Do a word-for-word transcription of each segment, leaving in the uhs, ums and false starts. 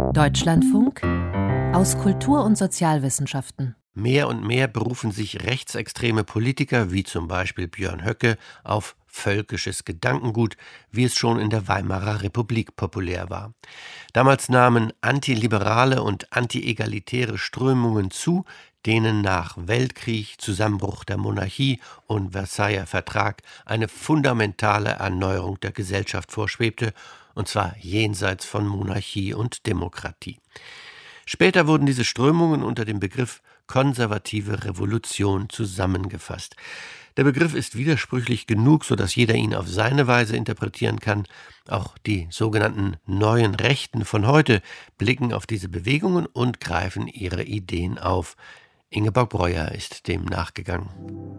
Deutschlandfunk aus Kultur- und Sozialwissenschaften. Mehr und mehr berufen sich rechtsextreme Politiker, wie zum Beispiel Björn Höcke, auf völkisches Gedankengut, wie es schon in der Weimarer Republik populär war. Damals nahmen antiliberale und antiegalitäre Strömungen zu, denen nach Weltkrieg, Zusammenbruch der Monarchie und Versailler Vertrag eine fundamentale Erneuerung der Gesellschaft vorschwebte, und zwar jenseits von Monarchie und Demokratie. Später wurden diese Strömungen unter dem Begriff konservative Revolution zusammengefasst. Der Begriff ist widersprüchlich genug, sodass jeder ihn auf seine Weise interpretieren kann. Auch die sogenannten neuen Rechten von heute blicken auf diese Bewegungen und greifen ihre Ideen auf. Ingeborg Breuer ist dem nachgegangen.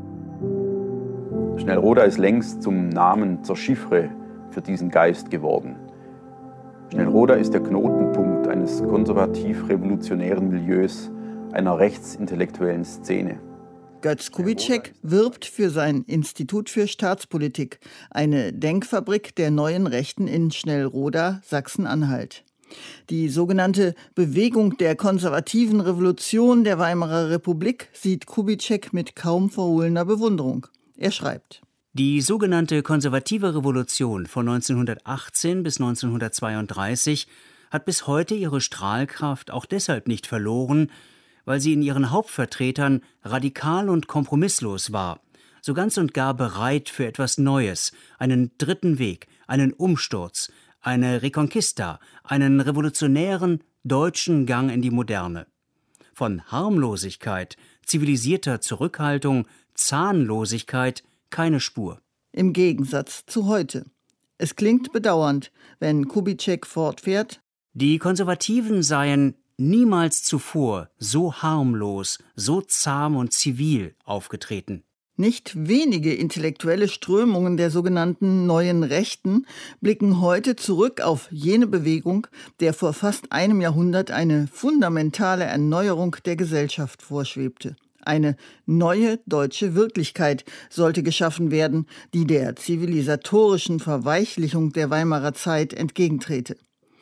Schnellroda ist längst zum Namen zur Chiffre für diesen Geist geworden. Schnellroda ist der Knotenpunkt eines konservativ-revolutionären Milieus, einer rechtsintellektuellen Szene. Götz Kubitschek wirbt für sein Institut für Staatspolitik, eine Denkfabrik der neuen Rechten in Schnellroda, Sachsen-Anhalt. Die sogenannte Bewegung der konservativen Revolution der Weimarer Republik sieht Kubitschek mit kaum verhohlener Bewunderung. Er schreibt: Die sogenannte konservative Revolution von neunzehnhundertachtzehn bis neunzehnhundertzweiunddreißig hat bis heute ihre Strahlkraft auch deshalb nicht verloren, weil sie in ihren Hauptvertretern radikal und kompromisslos war, so ganz und gar bereit für etwas Neues, einen dritten Weg, einen Umsturz, eine Reconquista, einen revolutionären deutschen Gang in die Moderne. Von Harmlosigkeit, zivilisierter Zurückhaltung, Zahnlosigkeit keine Spur. Im Gegensatz zu heute. Es klingt bedauernd, wenn Kubitschek fortfährt: Die Konservativen seien niemals zuvor so harmlos, so zahm und zivil aufgetreten. Nicht wenige intellektuelle Strömungen der sogenannten neuen Rechten blicken heute zurück auf jene Bewegung, der vor fast einem Jahrhundert eine fundamentale Erneuerung der Gesellschaft vorschwebte. Eine neue deutsche Wirklichkeit sollte geschaffen werden, die der zivilisatorischen Verweichlichung der Weimarer Zeit entgegentrete.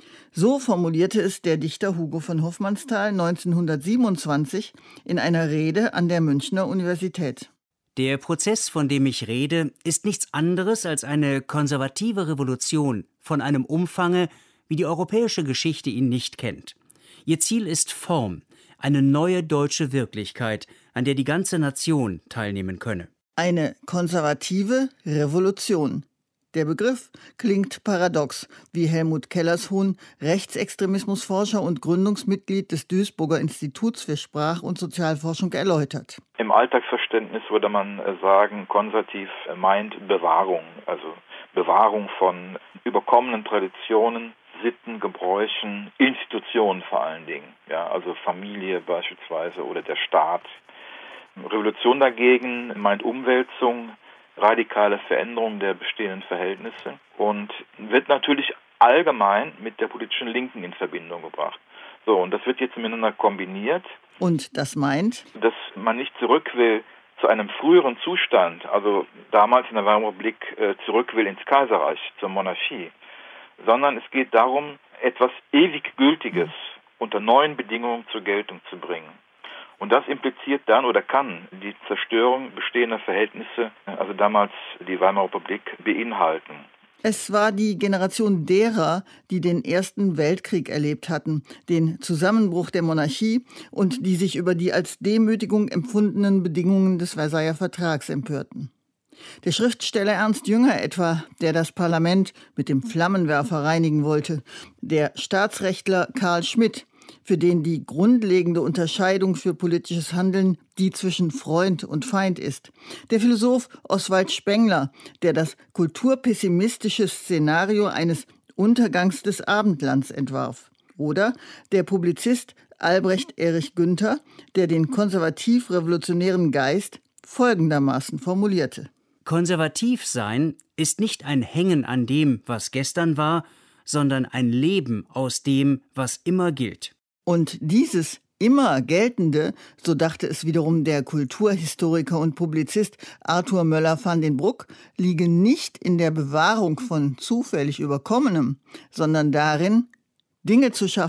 So formulierte es der Dichter Hugo von Hofmannsthal neunzehnhundertsiebenundzwanzig in einer Rede an der Münchner Universität. Der Prozess, von dem ich rede, ist nichts anderes als eine konservative Revolution von einem Umfange, wie die europäische Geschichte ihn nicht kennt. Ihr Ziel ist Form, eine neue deutsche Wirklichkeit, an der die ganze Nation teilnehmen könne. Eine konservative Revolution. Der Begriff klingt paradox, wie Helmut Kellershohn, Rechtsextremismusforscher und Gründungsmitglied des Duisburger Instituts für Sprach- und Sozialforschung, erläutert. Im Alltagsverständnis würde man sagen, konservativ meint Bewahrung, also Bewahrung von überkommenen Traditionen, Sitten, Gebräuchen, Institutionen vor allen Dingen, ja, also Familie beispielsweise oder der Staat. Revolution dagegen meint Umwälzung, radikale Veränderung der bestehenden Verhältnisse und wird natürlich allgemein mit der politischen Linken in Verbindung gebracht. So, und das wird jetzt miteinander kombiniert. Und das meint? Dass man nicht zurück will zu einem früheren Zustand, also damals in der Weimarer Republik äh, zurück will ins Kaiserreich, zur Monarchie, sondern es geht darum, etwas ewig Gültiges unter neuen Bedingungen zur Geltung zu bringen. Und das impliziert dann oder kann die Zerstörung bestehender Verhältnisse, also damals die Weimarer Republik, beinhalten. Es war die Generation derer, die den Ersten Weltkrieg erlebt hatten, den Zusammenbruch der Monarchie und die sich über die als Demütigung empfundenen Bedingungen des Versailler Vertrags empörten. Der Schriftsteller Ernst Jünger etwa, der das Parlament mit dem Flammenwerfer reinigen wollte, der Staatsrechtler Karl Schmitt, für den die grundlegende Unterscheidung für politisches Handeln die zwischen Freund und Feind ist. Der Philosoph Oswald Spengler, der das kulturpessimistische Szenario eines Untergangs des Abendlands entwarf. Oder der Publizist Albrecht Erich Günther, der den konservativ-revolutionären Geist folgendermaßen formulierte: Konservativ sein ist nicht ein Hängen an dem, was gestern war, sondern ein Leben aus dem, was immer gilt. Und dieses immer Geltende, so dachte es wiederum der Kulturhistoriker und Publizist Arthur Möller van den Bruck, liege nicht in der Bewahrung von zufällig Überkommenem, sondern darin, Dinge zu schaffen,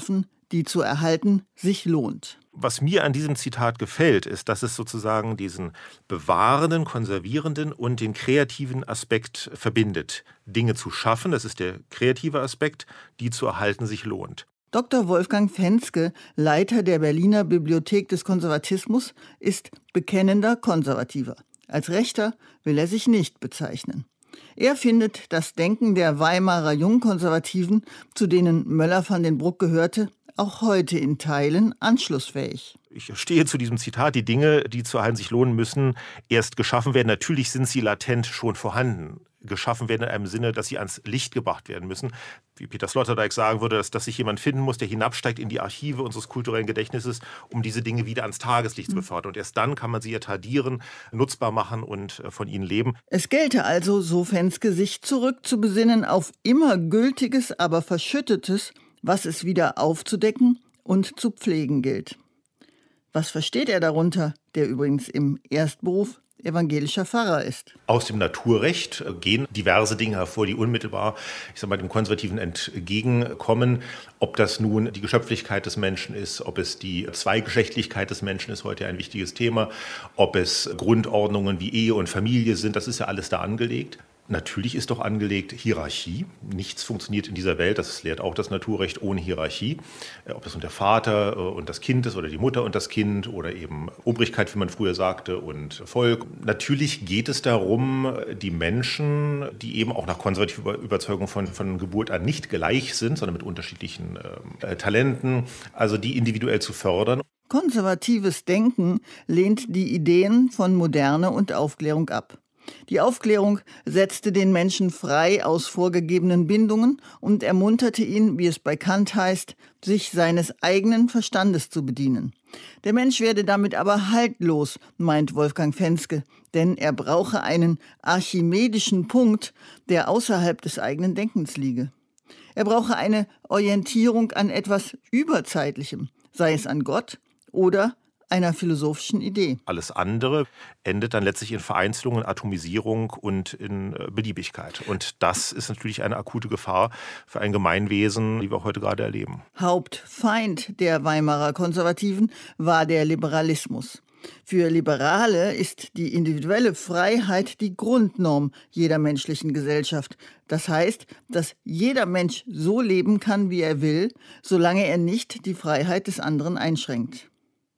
die zu erhalten sich lohnt. Was mir an diesem Zitat gefällt, ist, dass es sozusagen diesen bewahrenden, konservierenden und den kreativen Aspekt verbindet. Dinge zu schaffen, das ist der kreative Aspekt, die zu erhalten sich lohnt. Doktor Wolfgang Fenske, Leiter der Berliner Bibliothek des Konservatismus, ist bekennender Konservativer. Als Rechter will er sich nicht bezeichnen. Er findet das Denken der Weimarer Jungkonservativen, zu denen Möller van den Bruck gehörte, auch heute in Teilen anschlussfähig. Ich stehe zu diesem Zitat, die Dinge, die zu erhalten sich lohnen müssen, erst geschaffen werden. Natürlich sind sie latent schon vorhanden. Geschaffen werden in einem Sinne, dass sie ans Licht gebracht werden müssen. Wie Peter Sloterdijk sagen würde, dass, dass sich jemand finden muss, der hinabsteigt in die Archive unseres kulturellen Gedächtnisses, um diese Dinge wieder ans Tageslicht zu befördern. Und erst dann kann man sie etadieren, nutzbar machen und von ihnen leben. Es gelte also, so Fenske, sich zurückzubesinnen auf immer Gültiges, aber Verschüttetes, was es wieder aufzudecken und zu pflegen gilt. Was versteht er darunter, der übrigens im Erstberuf evangelischer Pfarrer ist? Aus dem Naturrecht gehen diverse Dinge hervor, die unmittelbar, ich sag mal, dem Konservativen entgegenkommen. Ob das nun die Geschöpflichkeit des Menschen ist, ob es die Zweigeschlechtlichkeit des Menschen ist, heute ein wichtiges Thema, ob es Grundordnungen wie Ehe und Familie sind, das ist ja alles da angelegt. Natürlich ist doch angelegt Hierarchie. Nichts funktioniert in dieser Welt, das lehrt auch das Naturrecht, ohne Hierarchie. Ob das nun der Vater und das Kind ist oder die Mutter und das Kind oder eben Obrigkeit, wie man früher sagte, und Volk. Natürlich geht es darum, die Menschen, die eben auch nach konservativer Überzeugung von, von Geburt an nicht gleich sind, sondern mit unterschiedlichen äh, Talenten, also die individuell zu fördern. Konservatives Denken lehnt die Ideen von Moderne und Aufklärung ab. Die Aufklärung setzte den Menschen frei aus vorgegebenen Bindungen und ermunterte ihn, wie es bei Kant heißt, sich seines eigenen Verstandes zu bedienen. Der Mensch werde damit aber haltlos, meint Wolfgang Fenske, denn er brauche einen archimedischen Punkt, der außerhalb des eigenen Denkens liege. Er brauche eine Orientierung an etwas Überzeitlichem, sei es an Gott oder einer philosophischen Idee. Alles andere endet dann letztlich in Vereinzelung, in Atomisierung und in Beliebigkeit. Und das ist natürlich eine akute Gefahr für ein Gemeinwesen, die wir heute gerade erleben. Hauptfeind der Weimarer Konservativen war der Liberalismus. Für Liberale ist die individuelle Freiheit die Grundnorm jeder menschlichen Gesellschaft. Das heißt, dass jeder Mensch so leben kann, wie er will, solange er nicht die Freiheit des anderen einschränkt.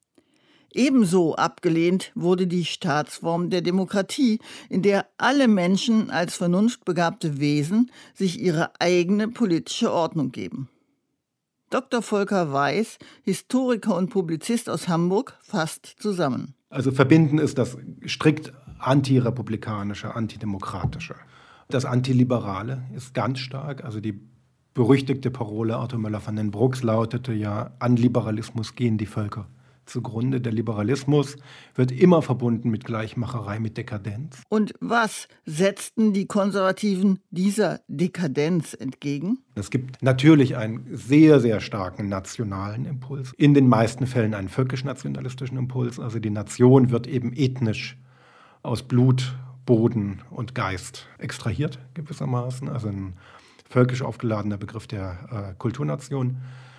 Ebenso abgelehnt wurde die Staatsform der Demokratie, in der alle Menschen als vernunftbegabte Wesen sich ihre eigene politische Ordnung geben. Doktor Volker Weiß, Historiker und Publizist aus Hamburg, fasst zusammen. Also verbinden ist das strikt antirepublikanische, antidemokratische. Das Antiliberale ist ganz stark, also die berüchtigte Parole Arthur Möller van den Brucks lautete ja, an Liberalismus gehen die Völker zugrunde. Der Liberalismus wird immer verbunden mit Gleichmacherei, mit Dekadenz. Und was setzten die Konservativen dieser Dekadenz entgegen? Es gibt natürlich einen sehr, sehr starken nationalen Impuls. In den meisten Fällen einen völkisch-nationalistischen Impuls. Also die Nation wird eben ethnisch aus Blut, Boden und Geist extrahiert gewissermaßen. Also ein völkisch aufgeladener Begriff der äh, Kulturnation.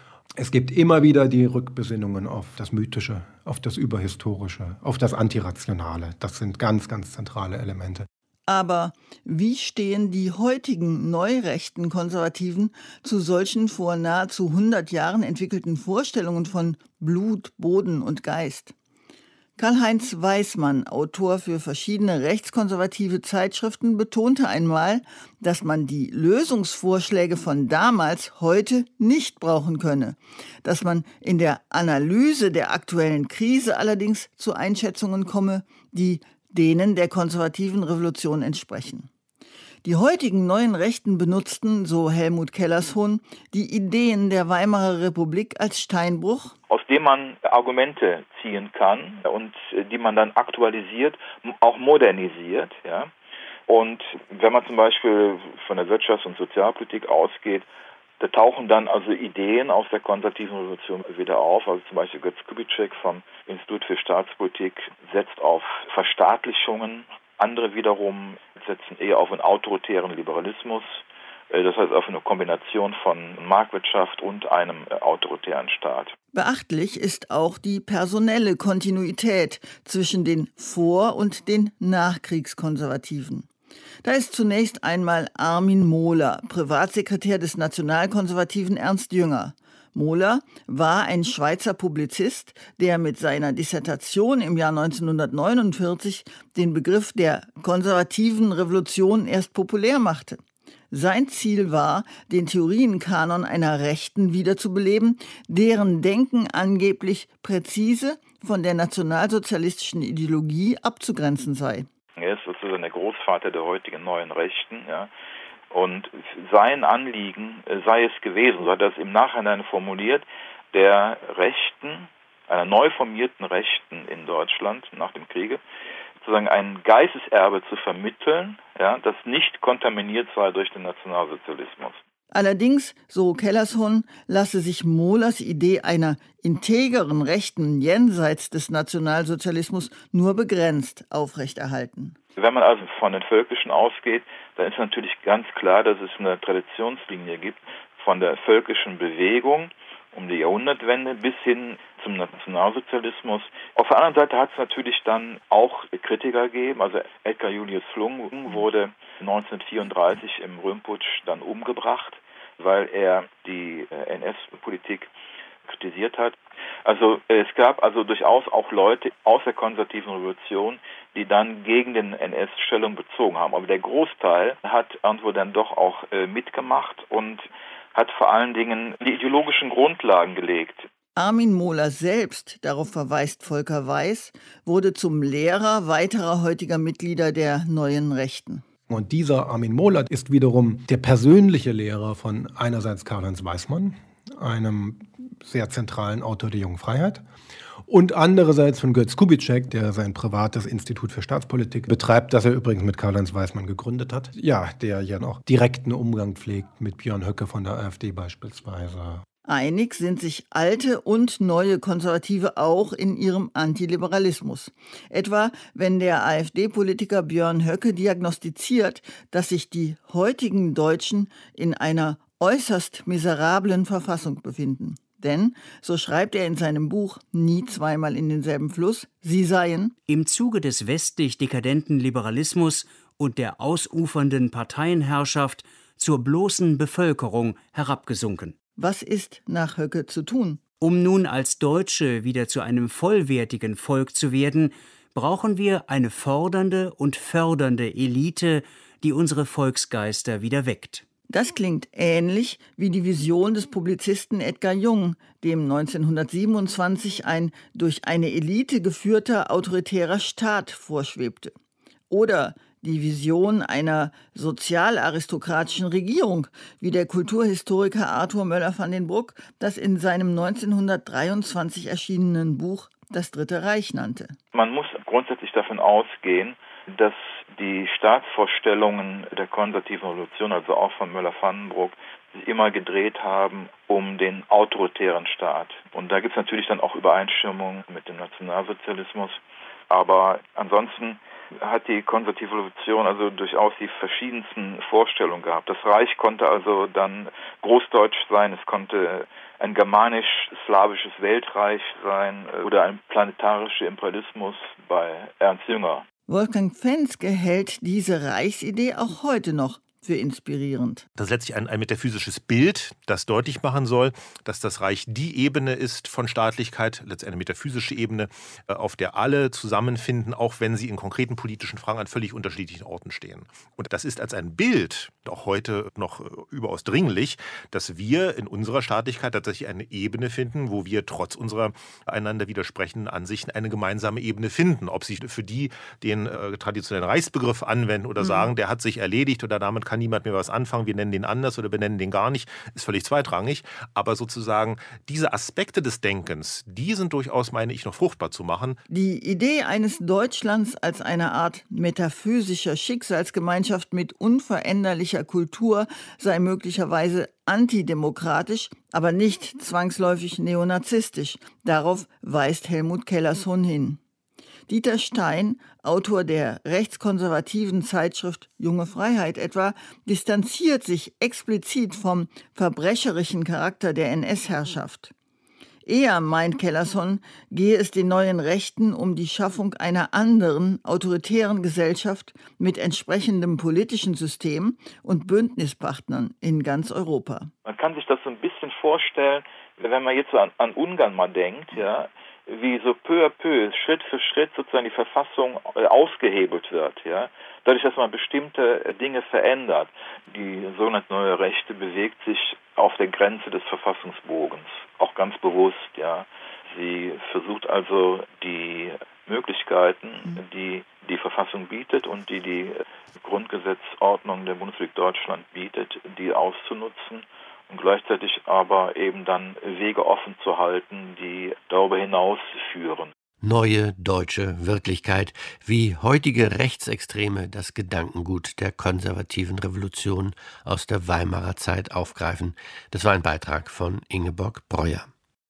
Es gibt immer wieder die Rückbesinnungen auf das Mythische, auf das Überhistorische, auf das Antirationale. Das sind ganz, ganz zentrale Elemente. Aber wie stehen die heutigen neurechten Konservativen zu solchen vor nahezu hundert Jahren entwickelten Vorstellungen von Blut, Boden und Geist? Karl-Heinz Weismann, Autor für verschiedene rechtskonservative Zeitschriften, betonte einmal, dass man die Lösungsvorschläge von damals heute nicht brauchen könne, dass man in der Analyse der aktuellen Krise allerdings zu Einschätzungen komme, die denen der konservativen Revolution entsprechen. Die heutigen neuen Rechten benutzten, so Helmut Kellershohn, die Ideen der Weimarer Republik als Steinbruch, aus dem man Argumente ziehen kann und die man dann aktualisiert, auch modernisiert. Ja. Und wenn man zum Beispiel von der Wirtschafts- und Sozialpolitik ausgeht, da tauchen dann also Ideen aus der konservativen Revolution wieder auf. Also zum Beispiel Götz Kubitschek vom Institut für Staatspolitik setzt auf Verstaatlichungen. Andere wiederum setzen eher auf einen autoritären Liberalismus. Das heißt auf eine Kombination von Marktwirtschaft und einem autoritären Staat. Beachtlich ist auch die personelle Kontinuität zwischen den Vor- und den Nachkriegskonservativen. Da ist zunächst einmal Armin Mohler, Privatsekretär des Nationalkonservativen Ernst Jünger. Mohler war ein Schweizer Publizist, der mit seiner Dissertation im Jahr neunzehnhundertneunundvierzig den Begriff der konservativen Revolution erst populär machte. Sein Ziel war, den Theorienkanon einer Rechten wiederzubeleben, deren Denken angeblich präzise von der nationalsozialistischen Ideologie abzugrenzen sei. Er ist sozusagen der Großvater der heutigen neuen Rechten, ja. Und sein Anliegen sei es gewesen, so hat er es im Nachhinein formuliert, der Rechten, einer neu formierten Rechten in Deutschland nach dem Kriege, sozusagen ein Geisteserbe zu vermitteln, ja, das nicht kontaminiert sei durch den Nationalsozialismus. Allerdings, so Kellershorn, lasse sich Mohlers Idee einer integeren Rechten jenseits des Nationalsozialismus nur begrenzt aufrechterhalten. Wenn man also von den Völkischen ausgeht, dann ist natürlich ganz klar, dass es eine Traditionslinie gibt von der völkischen Bewegung um die Jahrhundertwende bis hin zum Nationalsozialismus. Auf der anderen Seite hat es natürlich dann auch Kritiker gegeben. Also Edgar Julius Flung wurde neunzehnhundertvierunddreißig im Röhmputsch dann umgebracht, weil er die N S-Politik kritisiert hat. Also es gab also durchaus auch Leute aus der konservativen Revolution, die dann gegen den N S Stellung bezogen haben. Aber der Großteil hat irgendwo dann doch auch äh, mitgemacht und hat vor allen Dingen die ideologischen Grundlagen gelegt. Armin Mohler selbst, darauf verweist Volker Weiß, wurde zum Lehrer weiterer heutiger Mitglieder der Neuen Rechten. Und dieser Armin Mohler ist wiederum der persönliche Lehrer von einerseits Karl-Heinz Weismann, einem sehr zentralen Autor der Jungen Freiheit, und andererseits von Götz Kubitschek, der sein privates Institut für Staatspolitik betreibt, das er übrigens mit Karl-Heinz Weismann gegründet hat. Ja, der ja noch direkten Umgang pflegt mit Björn Höcke von der AfD beispielsweise. Einig sind sich alte und neue Konservative auch in ihrem Antiliberalismus. Etwa, wenn der AfD-Politiker Björn Höcke diagnostiziert, dass sich die heutigen Deutschen in einer äußerst miserablen Verfassung befinden. Denn, so schreibt er in seinem Buch Nie zweimal in denselben Fluss, sie seien im Zuge des westlich dekadenten Liberalismus und der ausufernden Parteienherrschaft zur bloßen Bevölkerung herabgesunken. Was ist nach Höcke zu tun? Um nun als Deutsche wieder zu einem vollwertigen Volk zu werden, brauchen wir eine fordernde und fördernde Elite, die unsere Volksgeister wieder weckt. Das klingt ähnlich wie die Vision des Publizisten Edgar Jung, dem neunzehnhundertsiebenundzwanzig ein durch eine Elite geführter autoritärer Staat vorschwebte. Oder die Vision einer sozialaristokratischen Regierung, wie der Kulturhistoriker Arthur Möller van den Bruck das in seinem neunzehnhundertdreiundzwanzig erschienenen Buch Das Dritte Reich nannte. Man muss grundsätzlich davon ausgehen, dass die Staatsvorstellungen der konservativen Revolution, also auch von Möller-van den Bruck, sich immer gedreht haben um den autoritären Staat. Und da gibt es natürlich dann auch Übereinstimmungen mit dem Nationalsozialismus. Aber ansonsten hat die konservative Revolution also durchaus die verschiedensten Vorstellungen gehabt. Das Reich konnte also dann großdeutsch sein, es konnte ein germanisch-slawisches Weltreich sein oder ein planetarischer Imperialismus bei Ernst Jünger. Wolfgang Fenske hält diese Reichsidee auch heute noch für inspirierend. Das ist letztlich ein, ein metaphysisches Bild, das deutlich machen soll, dass das Reich die Ebene ist von Staatlichkeit, letztlich eine metaphysische Ebene, auf der alle zusammenfinden, auch wenn sie in konkreten politischen Fragen an völlig unterschiedlichen Orten stehen. Und das ist als ein Bild auch heute noch überaus dringlich, dass wir in unserer Staatlichkeit tatsächlich eine Ebene finden, wo wir trotz unserer einander widersprechenden Ansichten eine gemeinsame Ebene finden. Ob sie für die den äh, traditionellen Reichsbegriff anwenden oder mhm. sagen, der hat sich erledigt oder damit kann niemand mehr was anfangen, wir nennen den anders oder benennen den gar nicht, ist völlig zweitrangig. Aber sozusagen diese Aspekte des Denkens, die sind durchaus, meine ich, noch fruchtbar zu machen. Die Idee eines Deutschlands als eine Art metaphysischer Schicksalsgemeinschaft mit unveränderlicher Kultur sei möglicherweise antidemokratisch, aber nicht zwangsläufig neonazistisch. Darauf weist Helmut Kellershorn hin. Dieter Stein, Autor der rechtskonservativen Zeitschrift Junge Freiheit etwa, distanziert sich explizit vom verbrecherischen Charakter der N S-Herrschaft. Eher, meint Kellerson, gehe es den neuen Rechten um die Schaffung einer anderen, autoritären Gesellschaft mit entsprechendem politischen System und Bündnispartnern in ganz Europa. Man kann sich das so ein bisschen vorstellen, wenn man jetzt an, an Ungarn mal denkt, ja, wie so peu à peu, Schritt für Schritt sozusagen die Verfassung ausgehebelt wird, ja, dadurch, dass man bestimmte Dinge verändert. Die sogenannte neue Rechte bewegt sich auf der Grenze des Verfassungsbogens, auch ganz bewusst, ja. Sie versucht also die Möglichkeiten, die die Verfassung bietet und die die Grundgesetzordnung der Bundesrepublik Deutschland bietet, die auszunutzen und gleichzeitig aber eben dann Wege offen zu halten, die darüber hinaus führen. Neue deutsche Wirklichkeit, wie heutige Rechtsextreme das Gedankengut der konservativen Revolution aus der Weimarer Zeit aufgreifen. Das war ein Beitrag von Ingeborg Breuer.